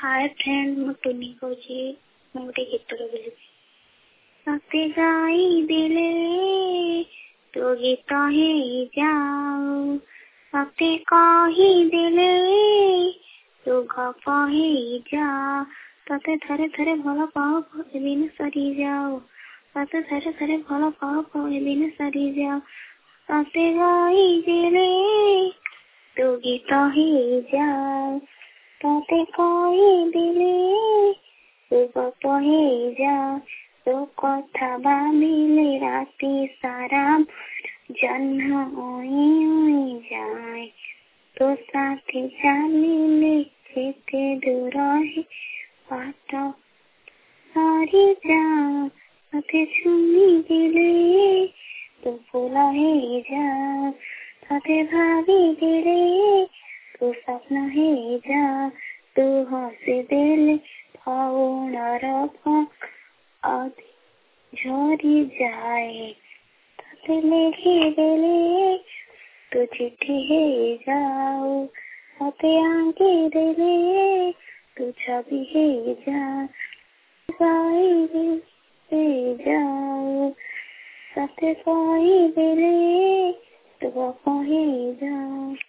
Hi friend, ମୁଁ ଟୁନି କହୁଛି। ମୁଁ ଗୋଟେ ଗୀତଟେ ବୋଲିବି। ତତେ ଗାଇ ଦେଲେ ତୋ ଗୀତ ହେଇଯାଉ, ତତେ କହିଦେଲେ ତୋ ଗପ ହେଇଯା। ତତେ ଥରେ ଥରେ ଭଲ ପାଉ ପାଉ ଏଦିନ ସରିଯାଉ, ତତେ ଥରେ ଥରେ ଭଲ ପାଉ ପାଉ ଏଦିନ ସରିଯାଉ। ତତେ ଗାଇ ଦେଲେ ତୋ ଗୀତ ହେଇଯାଉ, ତତେ କହିଦେଲେ ତୋ ଗପ ହେଇଯା। ତୋ କଥା ଭାବିଲେ ରାତି ସାରା ଜହ୍ନ ଉଇଁ ଉଇଁ ଯାଏ। ତୋ ସାଥି ଚାଲିଲେ ଯେତେ ଦୂର ହିଁ ବାଟ ସରିଯାଏ। ତତେ ଛୁଇଁ ଦେଲେ ତୁ ଫୁଲ ହେଇଯା, ତତେ ଭାବିଦେଲେ ତୁ ସ୍ୱପ୍ନ ହେଇଯା। ତୁ ହସିଦେଲେ ଫଉଣର ଝରି ଯାଏ। ତତେ ଲେଖିଦେଲେ ତୁ ଚିଠି ହେଇଯାଉ, ତତେ ଆଙ୍କିଦେଲେ ତୁ ଛବି ହେଇଯା। ହେଇଯାଉ, ତତେ କହିଦେଲେ ତୁ ଗପ ହେଇଯା।